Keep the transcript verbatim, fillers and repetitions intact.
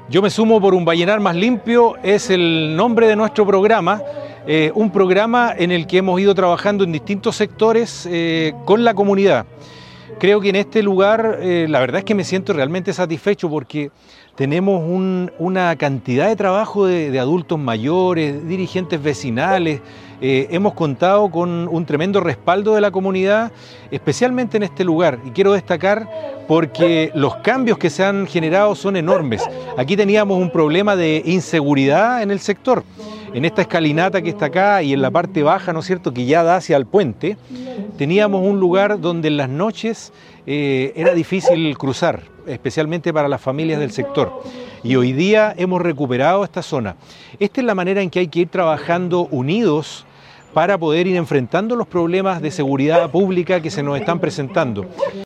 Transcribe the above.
Yo me sumo por un Vallenar más limpio, es el nombre de nuestro programa, eh, un programa en el que hemos ido trabajando en distintos sectores eh, con la comunidad. Creo que en este lugar eh, la verdad es que me siento realmente satisfecho porque tenemos un, una cantidad de trabajo de, de adultos mayores, dirigentes vecinales. Eh, hemos contado con un tremendo respaldo de la comunidad, especialmente en este lugar. Y quiero destacar porque los cambios que se han generado son enormes. Aquí teníamos un problema de inseguridad en el sector. En esta escalinata que está acá y en la parte baja, ¿no es cierto?, que ya da hacia el puente, teníamos un lugar donde en las noches eh, era difícil cruzar, especialmente para las familias del sector. Y hoy día hemos recuperado esta zona. Esta es la manera en que hay que ir trabajando unidos para poder ir enfrentando los problemas de seguridad pública que se nos están presentando.